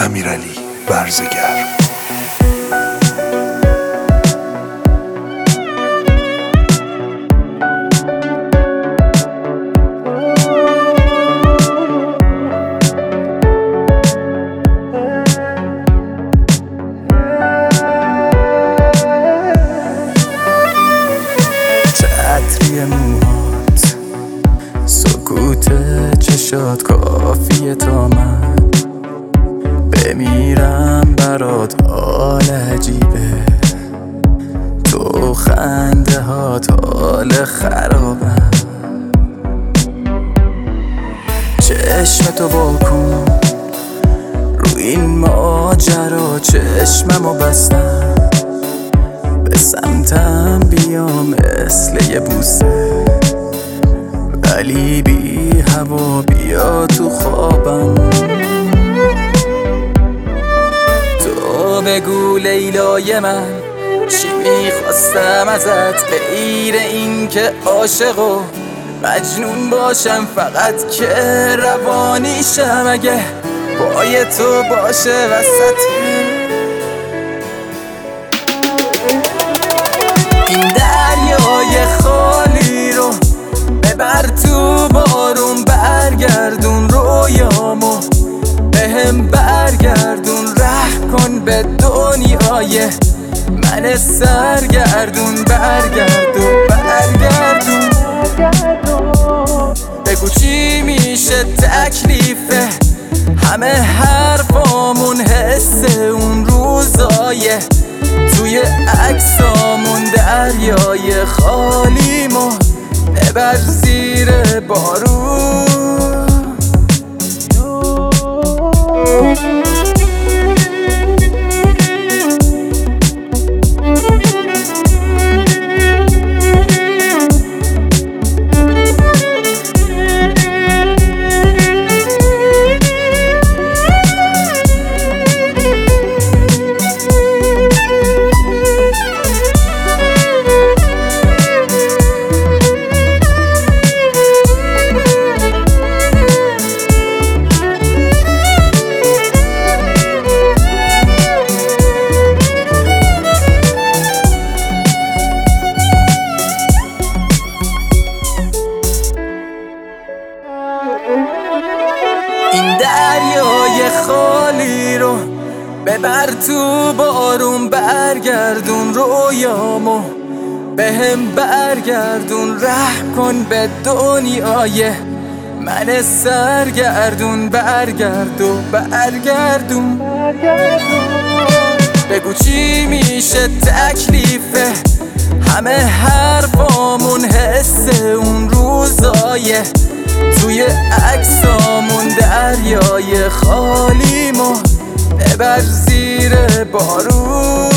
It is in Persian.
امیرعلی برزگر. عطری موهات، سکوت چشات کافیه تا من بمیرم برات. حال عجیبه تو، خنده هات حال خرابم. چشمتو واکن رو این ماجرا، چشممو بستم به سمتم بیا مثل یه بوسه، ولی بی هوا بیا تو خوابم. تو بگو لیلای من چی میخواستم ازت، غیر این که عاشق و مجنون باشم، فقط که روانیشم اگه پای تو باشه وسط این دریای خالی رو. ببر تو بارون، برگردون رویامو بهم برگردون، ره کن به دنیای من سرگردون. برگردون بگو چی میشه تکلیفه همه حرفامون، حس اون روزای توی عکسامون. دریای خالیمو ببر زیر بارون. این دریای خالی رو ببر تو بارون، برگردون رویامو بهم برگردون، ره کن به دنیای من سرگردون. برگردون بگو چی میشه تکلیفه همه حرفامون، حس اون روزای توی عکسامون. دریای خالیمو ببر زیر بارون.